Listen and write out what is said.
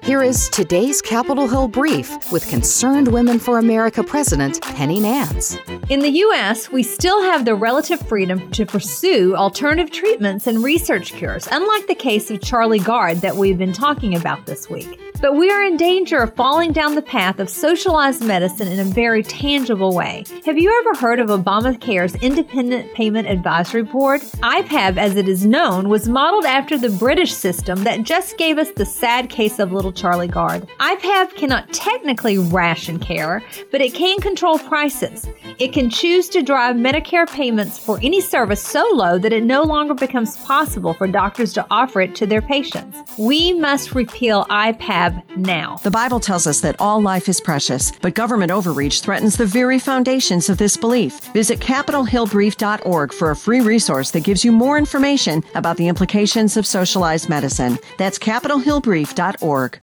Here is today's Capitol Hill Brief with Concerned Women for America President Penny Nance. In the U.S., we still have the relative freedom to pursue alternative treatments and research cures, unlike the case of Charlie Gard that we've been talking about this week. But we are in danger of falling down the path of socialized medicine in a very tangible way. Have you ever heard of Obamacare's Independent Payment Advisory Board? IPAB, as it is known, was modeled after the British system that just gave us the sad case of little Charlie Gard. IPAB cannot technically ration care, but it can control prices. It can choose to drive Medicare payments for any service so low that it no longer becomes possible for doctors to offer it to their patients. We must repeal IPAB now. The Bible tells us that all life is precious, but government overreach threatens the very foundations of this belief. Visit CapitolHillBrief.org for a free resource that gives you more information about the implications of socialized medicine. That's CapitolHillBrief.org.